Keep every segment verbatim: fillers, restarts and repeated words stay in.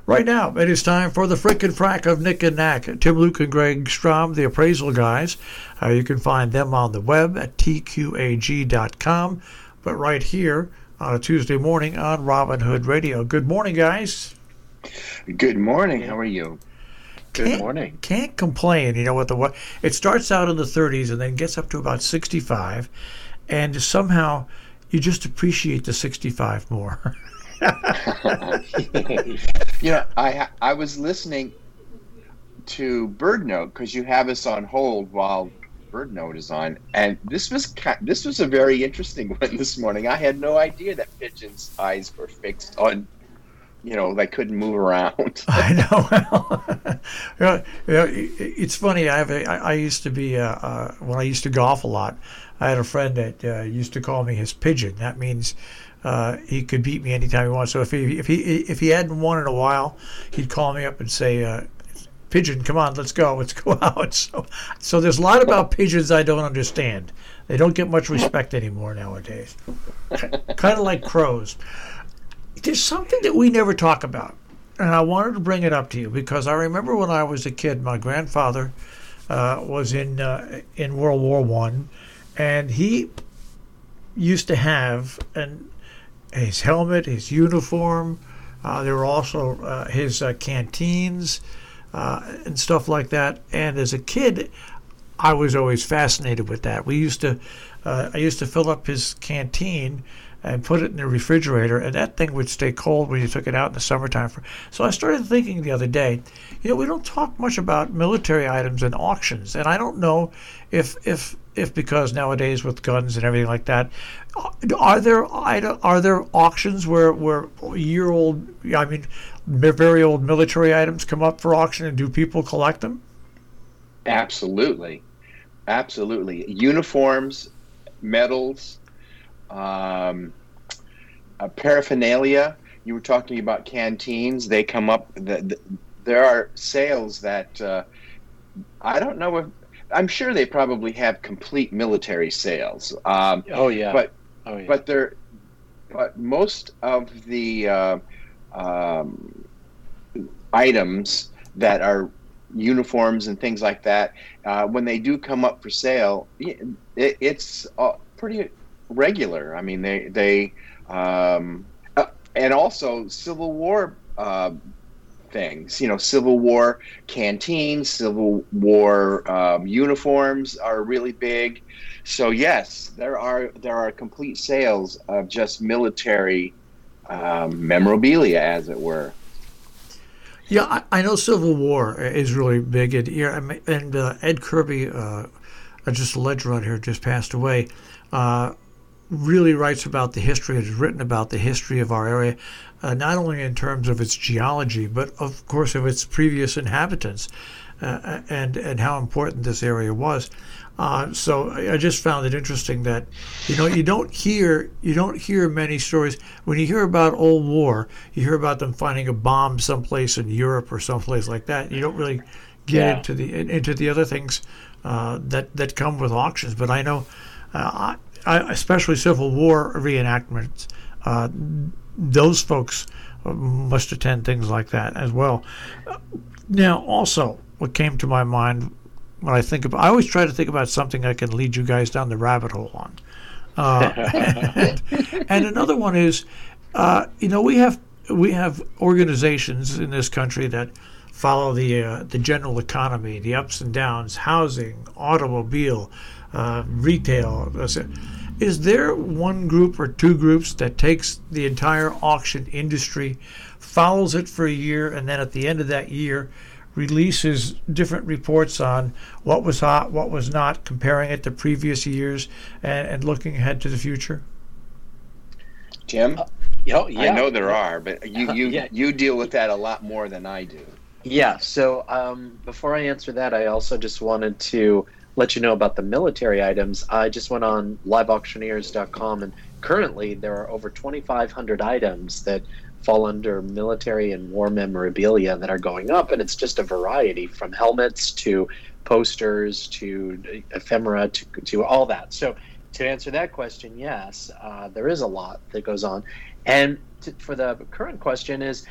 Right now, it is time for the Frick and Frack of Nick and Nack. Tim, Luke, and Greg Strom, the appraisal guys. Uh, you can find them on the web at T Q A G dot com, but right here on a Tuesday morning on Robin Hood Radio. Good morning, guys. Good morning. How are you? Good can't, morning. Can't complain. You know what? The it starts out in the thirties and then gets up to about sixty-five, and somehow you just appreciate the sixty-five more. You know, I I was listening to Bird Note because you have us on hold while Bird Note is on, and this was this was a very interesting one this morning. I had no idea that pigeons' eyes were fixed on, you know, they couldn't move around. I know. Well, you know, it's funny. I have a, I, I used to be uh, uh, when I used to golf a lot. I had a friend that uh, used to call me his pigeon. That means uh, he could beat me anytime he wanted. So if he if he if he hadn't won in a while, he'd call me up and say, uh, "Pigeon, come on, let's go, let's go out." So so there's a lot about pigeons I don't understand. They don't get much respect anymore nowadays. Kind of like crows. There's something that we never talk about, and I wanted to bring it up to you because I remember when I was a kid, my grandfather uh, was in uh, in World War One, and he used to have an his helmet, his uniform. Uh, there were also uh, his uh, canteens uh, and stuff like that. And as a kid, I was always fascinated with that. We used to, uh, I used to fill up his canteen and put it in the refrigerator, and that thing would stay cold when you took it out in the summertime. For, so I started thinking the other day, you know, we don't talk much about military items and auctions, and I don't know if if if because nowadays with guns and everything like that, are there are there auctions where where year old, I mean, very old military items come up for auction, and do people collect them? Absolutely, absolutely. Uniforms, medals. Um, uh, paraphernalia. You were talking about canteens. They come up. The, the, there are sales that uh, I don't know if I'm sure they probably have complete military sales. Um, oh yeah, but oh yeah. but they're but most of the uh, um, items that are uniforms and things like that, uh, when they do come up for sale, it, it's uh, pretty regular. I mean, they they um, uh, and also Civil War uh, things. You know, Civil War canteens, Civil War um, uniforms are really big. So yes, there are there are complete sales of just military um, memorabilia, as it were. Yeah, I, I know Civil War is really big, and, and uh, Ed Kirby, uh, just a ledger on here, just passed away. Uh, really writes about the history, has written about the history of our area, uh, not only in terms of its geology, but of course of its previous inhabitants, uh, and and how important this area was. Uh, so I just found it interesting that, you know, you don't hear you don't hear many stories. When you hear about old war, you hear about them finding a bomb someplace in Europe or someplace like that. You don't really get Yeah. into the into the other things uh, that that come with auctions. But I know. Uh, I, especially Civil War reenactments, uh, those folks must attend things like that as well. Now, also, what came to my mind when I think about, I always try to think about something I can lead you guys down the rabbit hole on. Uh, and, and another one is, uh, you know, we have we have organizations in this country that follow the uh, the general economy, the ups and downs, housing, automobile, uh, retail. Is there one group or two groups that takes the entire auction industry, follows it for a year, and then at the end of that year releases different reports on what was hot, what was not, comparing it to previous years, and, and looking ahead to the future? Tim? Uh, oh, yeah. I know there are, but you you, yeah. you deal with that a lot more than I do. Yeah, so um, before I answer that, I also just wanted to let you know about the military items. I just went on live auctioneers dot com, and currently there are over twenty-five hundred items that fall under military and war memorabilia that are going up, and it's just a variety from helmets to posters to ephemera to, to all that. So to answer that question, yes, uh, there is a lot that goes on. And to, for the current question is,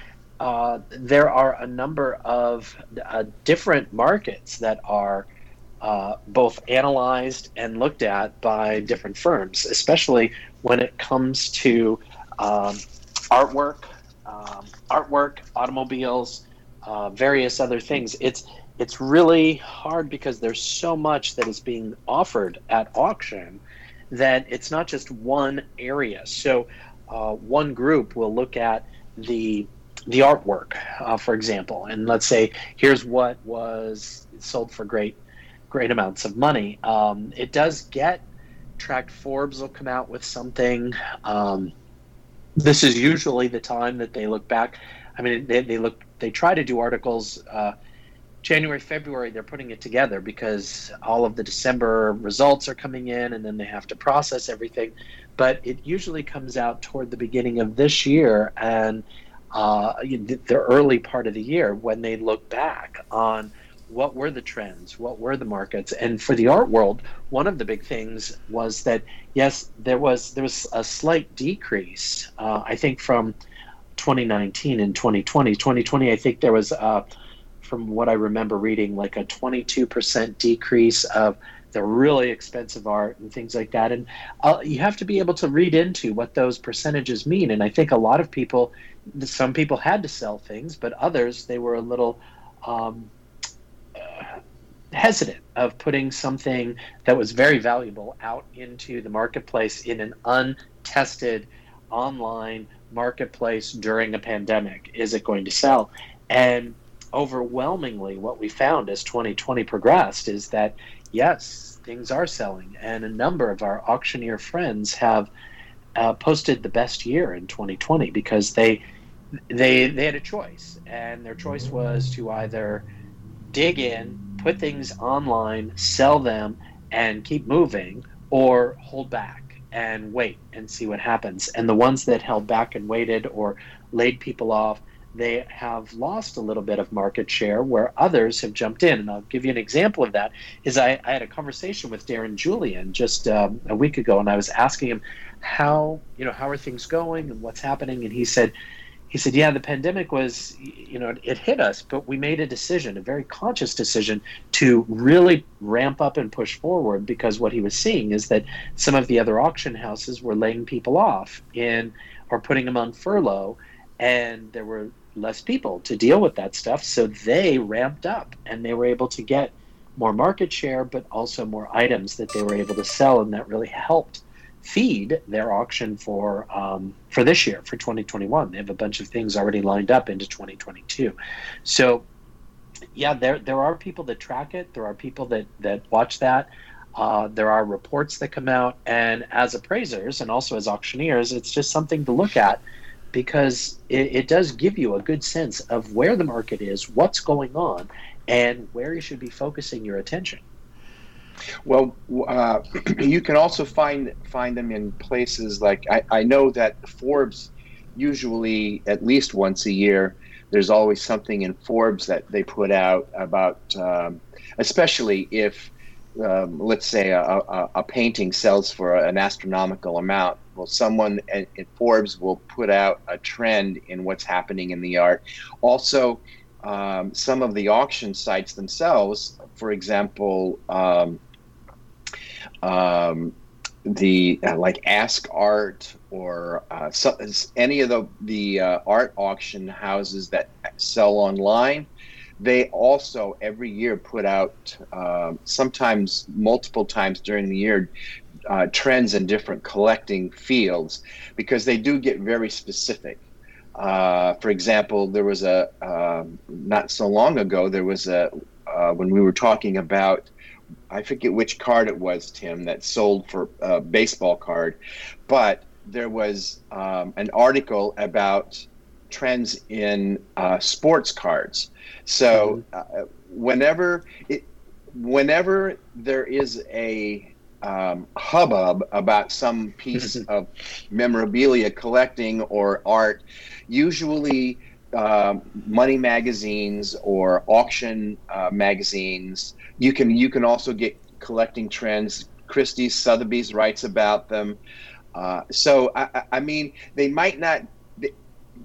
uh, there are a number of uh, different markets that are uh, both analyzed and looked at by different firms, especially when it comes to um, artwork, um, artwork, automobiles, uh, various other things. It's it's really hard because there's so much that is being offered at auction that it's not just one area. So uh, one group will look at the the artwork, uh, for example, and let's say here's what was sold for great great amounts of money. Um, it does get tracked. Forbes will come out with something. Um, this is usually the time that they look back. I mean, they, they look they try to do articles uh, January, February. They're putting it together because all of the December results are coming in, and then they have to process everything. But it usually comes out toward the beginning of this year, and uh, the early part of the year when they look back on what were the trends, what were the markets. And for the art world, one of the big things was that, yes, there was there was a slight decrease, uh, I think, from twenty nineteen and twenty twenty. twenty twenty, I think there was, uh, from what I remember reading, like a twenty-two percent decrease of the really expensive art and things like that. And uh, you have to be able to read into what those percentages mean. And I think a lot of people, some people had to sell things, but others, they were a little um, uh, hesitant of putting something that was very valuable out into the marketplace in an untested online marketplace during a pandemic. Is it going to sell? And overwhelmingly, what we found as twenty twenty progressed is that, yes, things are selling, and a number of our auctioneer friends have uh, posted the best year in twenty twenty because they they they had a choice, and their choice was to either dig in, put things online, sell them, and keep moving, or hold back and wait and see what happens. And the ones that held back and waited or laid people off, they have lost a little bit of market share where others have jumped in. And I'll give you an example of that. Is I, I had a conversation with Darren Julian just um, a week ago, and I was asking him how, you know, how are things going and what's happening? And he said, he said, yeah, the pandemic was, you know, it hit us, but we made a decision, a very conscious decision to really ramp up and push forward, because what he was seeing is that some of the other auction houses were laying people off in or putting them on furlough, and there were less people to deal with that stuff. So they ramped up and they were able to get more market share, but also more items that they were able to sell. And that really helped feed their auction for um, for this year, for twenty twenty-one. They have a bunch of things already lined up into twenty twenty-two. So yeah, there there are people that track it. There are people that, that watch that. Uh, there are reports that come out. And as appraisers and also as auctioneers, it's just something to look at, because it, it does give you a good sense of where the market is, what's going on, and where you should be focusing your attention. Well, uh, you can also find find them in places like, I, I know that Forbes, usually at least once a year, there's always something in Forbes that they put out about, um, especially if, um, let's say, a, a, a painting sells for an astronomical amount. Well, someone at, at Forbes will put out a trend in what's happening in the art. Also, um, some of the auction sites themselves, for example, um, um, the uh, like Ask Art or uh, so, any of the the uh, art auction houses that sell online, they also every year put out, uh, sometimes multiple times during the year, Uh, trends in different collecting fields, because they do get very specific. Uh, for example, there was a uh, not so long ago there was a uh, when we were talking about, I forget which card it was, Tim, that sold for a baseball card, but there was um, an article about trends in uh, sports cards. So uh, whenever it whenever there is a Um, hubbub about some piece of memorabilia collecting or art, usually uh, money magazines or auction uh, magazines. You can you can also get collecting trends. Christie Sotheby's writes about them. Uh, so I, I mean, they might not.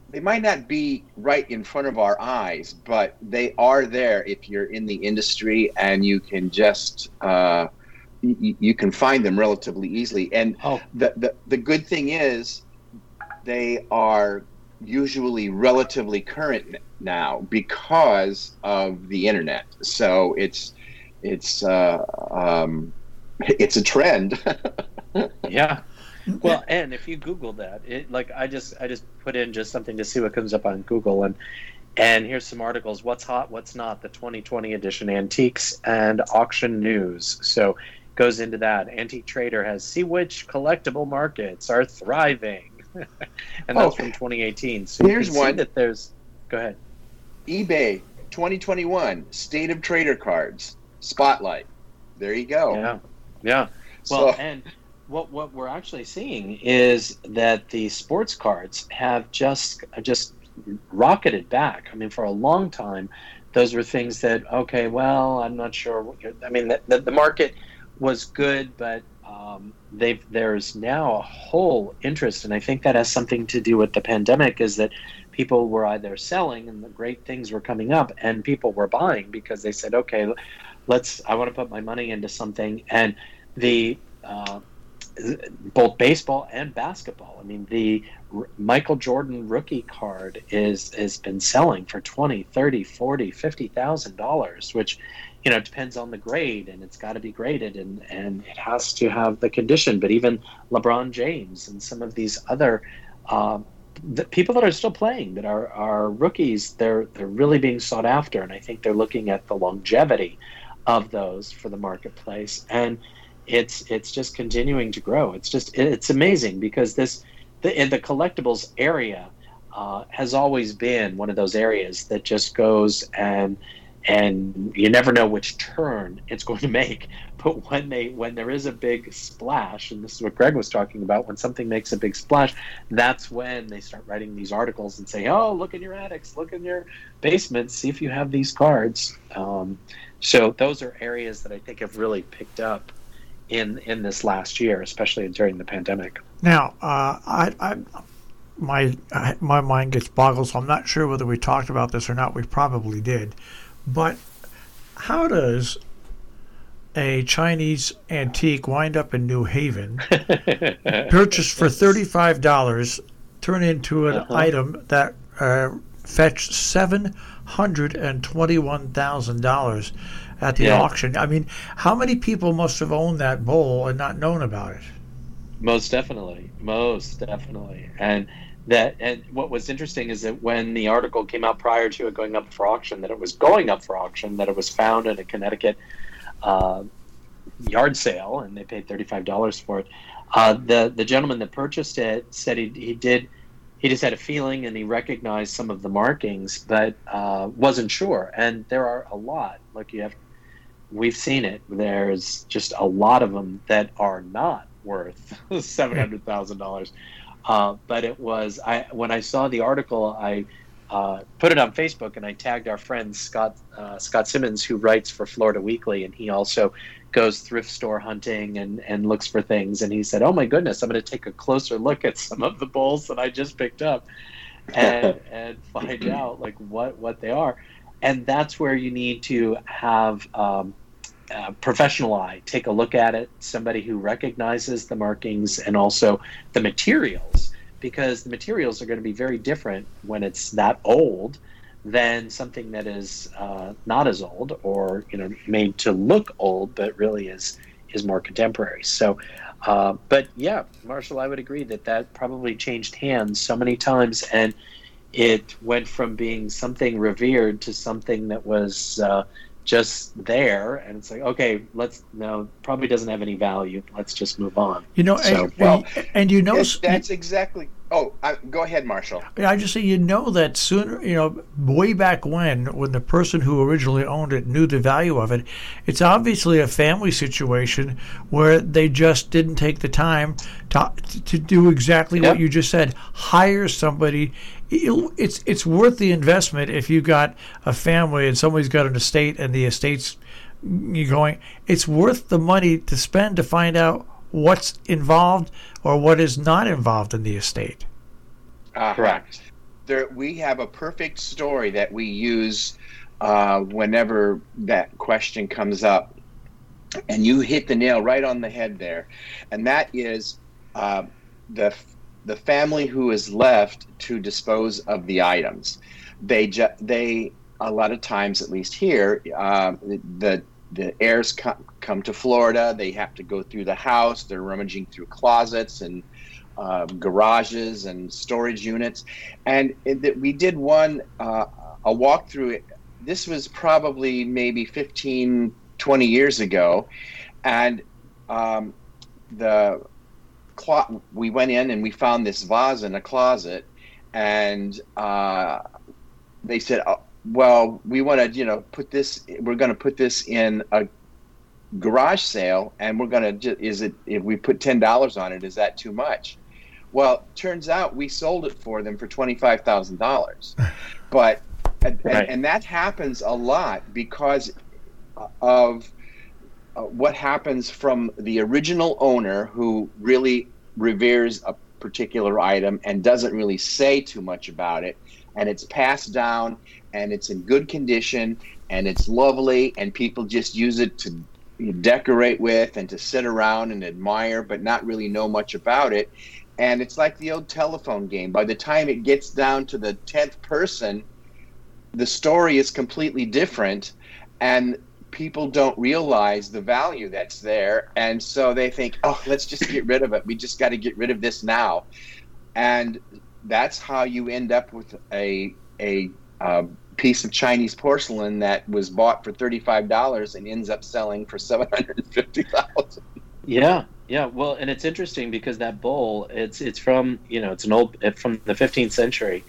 they might not be right in front of our eyes, but they are there if you're in the industry, and you can just uh, you, you can find them relatively easily. And oh. the, the the good thing is they are usually relatively current now because of the internet. So it's it's uh, um, it's a trend. Yeah. Well, and if you Google that, it like I just I just put in just something to see what comes up on Google, and and here's some articles: what's hot, what's not, the twenty twenty edition antiques and auction news. So it goes into that. Antique Trader has see which collectible markets are thriving, and that's oh, from twenty eighteen. So here's you can one see that there's. Go ahead. eBay twenty twenty-one State of Trader cards spotlight. There you go. Yeah, yeah. Well, so, and. What what we're actually seeing is that the sports cards have just just rocketed back. I mean, for a long time, those were things that okay, well, I'm not sure. What you're, I mean, the, the, the market was good, but um, they've there's now a whole interest, and I think that has something to do with the pandemic. Is that people were either selling and the great things were coming up, and people were buying because they said, okay, let's. I want to put my money into something, and the uh, both baseball and basketball. I mean, the R- Michael Jordan rookie card is has been selling for twenty, thirty, forty, fifty thousand dollars, which, you know, depends on the grade, and it's got to be graded, and, and it has to have the condition. But even LeBron James and some of these other uh, the people that are still playing that are, are rookies, they're they're really being sought after, and I think they're looking at the longevity of those for the marketplace, and it's it's just continuing to grow. It's just it's amazing because this the in the collectibles area uh, has always been one of those areas that just goes and and you never know which turn it's going to make. But when they when there is a big splash, and this is what Greg was talking about, when something makes a big splash, that's when they start writing these articles and say, "Oh, look in your attics, look in your basements, see if you have these cards." Um, so those are areas that I think have really picked up in in this last year, especially during the pandemic. Now, uh, I, I, my I, my mind gets boggled, so I'm not sure whether we talked about this or not. We probably did, but how does a Chinese antique wind up in New Haven, purchased for thirty-five dollars, turn into an uh-huh. item that uh, fetched seven hundred twenty-one thousand dollars at the yeah. auction? I mean, how many people must have owned that bowl and not known about it? Most definitely, most definitely. And that, and what was interesting is that when the article came out prior to it going up for auction, that it was going up for auction, that it was found at a Connecticut uh, yard sale, and they paid thirty-five dollars for it. Uh, the the gentleman that purchased it said he he did. He just had a feeling, and he recognized some of the markings, but uh, wasn't sure. And there are a lot. Like you have, we've seen it. There's just a lot of them that are not worth seven hundred thousand dollars. Uh, but it was I when I saw the article, I uh, put it on Facebook, and I tagged our friend Scott uh, Scott Simmons, who writes for Florida Weekly, and he also goes thrift store hunting and, and looks for things. And he said, "Oh my goodness, I'm going to take a closer look at some of the bowls that I just picked up and and find out like what, what they are." And that's where you need to have um, a professional eye take a look at it, somebody who recognizes the markings and also the materials, because the materials are going to be very different when it's that old than something that is uh, not as old, or you know, made to look old but really is is more contemporary. So, uh, but yeah, Marshall, I would agree that that probably changed hands so many times, and it went from being something revered to something that was uh, just there, and it's like, okay, let's no, probably doesn't have any value. Let's just move on. You know, so, and, well, and you know, that's, that's exactly. Oh, I, go ahead, Marshall. I just say, you know, that sooner, you know, way back when, when the person who originally owned it knew the value of it, it's obviously a family situation where they just didn't take the time to to do exactly Yep. what you just said. Hire somebody. It's it's worth the investment if you got a family and somebody's got an estate and the estate's you going. It's worth the money to spend to find out what's involved or what is not involved in the estate. Uh, Correct. there we have a perfect story that we use uh, whenever that question comes up, and you hit the nail right on the head there, and that is uh, the the family who is left to dispose of the items. They ju- they a lot of times, at least here, uh, the the heirs come, come to Florida. They have to go through the house. They're rummaging through closets and uh, garages and storage units. And it, we did one, uh, a walkthrough. This was probably maybe fifteen, twenty years ago. And um, the clo- we went in and we found this vase in a closet. And uh, they said, oh, well, we want to, you know, put this, we're going to put this in a garage sale, and we're going to, is it, if we put ten dollars on it, is that too much? Well, turns out we sold it for them for twenty-five thousand dollars. But, and, Right. and, and that happens a lot because of uh, what happens from the original owner who really reveres a particular item and doesn't really say too much about it. And it's passed down, and it's in good condition, and it's lovely, and people just use it to decorate with and to sit around and admire, but not really know much about it. And it's like the old telephone game. By the time it gets down to the tenth person, the story is completely different, and people don't realize the value that's there. And so they think, oh, let's just get rid of it. We just got to get rid of this now. And that's how you end up with a a uh, piece of Chinese porcelain that was bought for thirty-five dollars and ends up selling for seven hundred fifty thousand dollars. Yeah, yeah. Well, and it's interesting because that bowl, it's it's from, you know, it's an old, from the fifteenth century,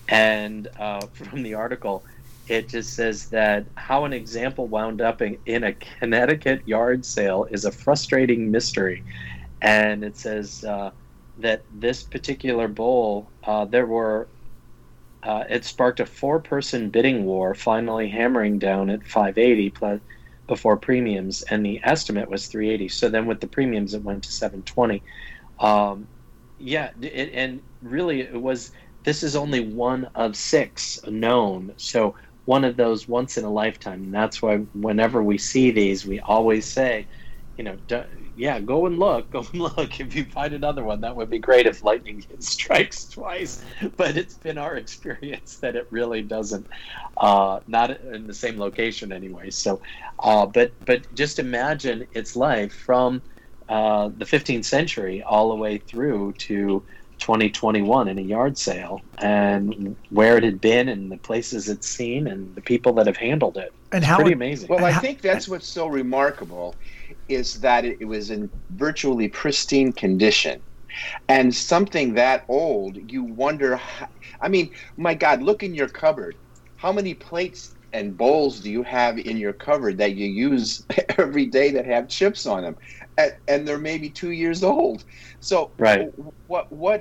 and uh, from the article, it just says that how an example wound up in, in a Connecticut yard sale is a frustrating mystery, and it says uh, that this particular bowl, uh, there were, uh, it sparked a four-person bidding war, finally hammering down at five eighty plus before premiums, and the estimate was three eighty. So then with the premiums, it went to seven twenty. Um, yeah, it, and really it was, this is only one of six known. So one of those once in a lifetime. And that's why whenever we see these, we always say, you know, do, yeah, go and look, go and look. If you find another one, that would be great if lightning strikes twice. But it's been our experience that it really doesn't, uh, not in the same location anyway. So, uh, but but just imagine its life from uh, the fifteenth century all the way through to twenty twenty-one in a yard sale, and where it had been and the places it's seen and the people that have handled it. And it's how pretty it- amazing. Well, I how- think that's what's so remarkable is that it, it was in virtually pristine condition. And something that old, you wonder, how, I mean, my God, look in your cupboard. How many plates and bowls do you have in your cupboard that you use every day that have chips on them? And, and they're maybe two years old. So Right. what what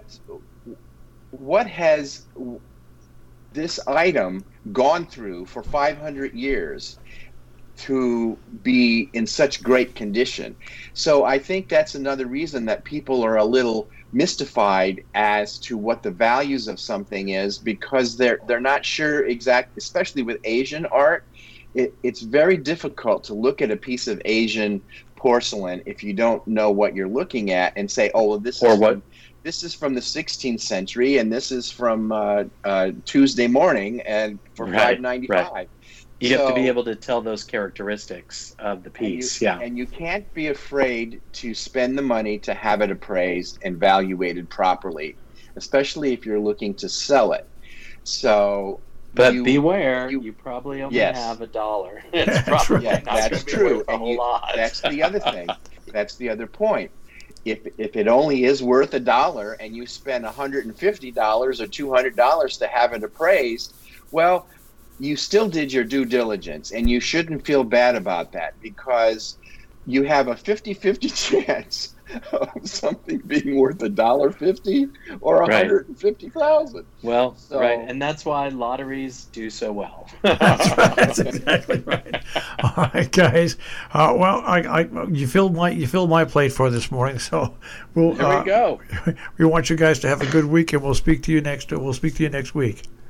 what has this item gone through for five hundred years to be in such great condition? So I think that's another reason that people are a little mystified as to what the values of something is, because they're they're not sure exactly, especially with Asian art. It, it's very difficult to look at a piece of Asian porcelain if you don't know what you're looking at and say, oh, well, this Or is what- from, this is from the sixteenth century, and this is from uh, uh, Tuesday morning, and for Right, five ninety-five. right. You have to be So- able to tell those characteristics of the And you, piece. Yeah. and you can't be afraid to spend the money to have it appraised and valuated properly, especially if you're looking to sell it. So, But you- beware, you, you- probably only Yes. have a dollar. That's It's probably yeah, not gonna that's be true. worth a And whole you- lot. that's the other thing. That's the other point. If if it only is worth a dollar and you spend one hundred fifty dollars or two hundred dollars to have it appraised, well, you still did your due diligence, and you shouldn't feel bad about that, because you have a fifty-fifty chance of something being worth a dollar fifty or a Right. hundred and fifty thousand. Well, So- right, and that's why lotteries do so well. That's right. That's exactly right. All right, guys. Uh, well, I, I, you filled my you filled my plate for this morning, so we'll. There uh, we go. We want you guys to have a good week, and we'll speak to you next. We'll speak to you next week.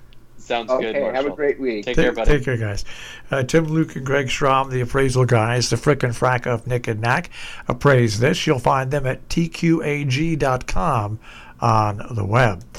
Sounds Okay, good, Marshall. have a great week. Take Take care, buddy. Take care, guys. Uh, Tim, Luke, and Greg Strom, the appraisal guys, the frick and frack of Nick and Knack, appraise this. You'll find them at T Q A G dot com on the web.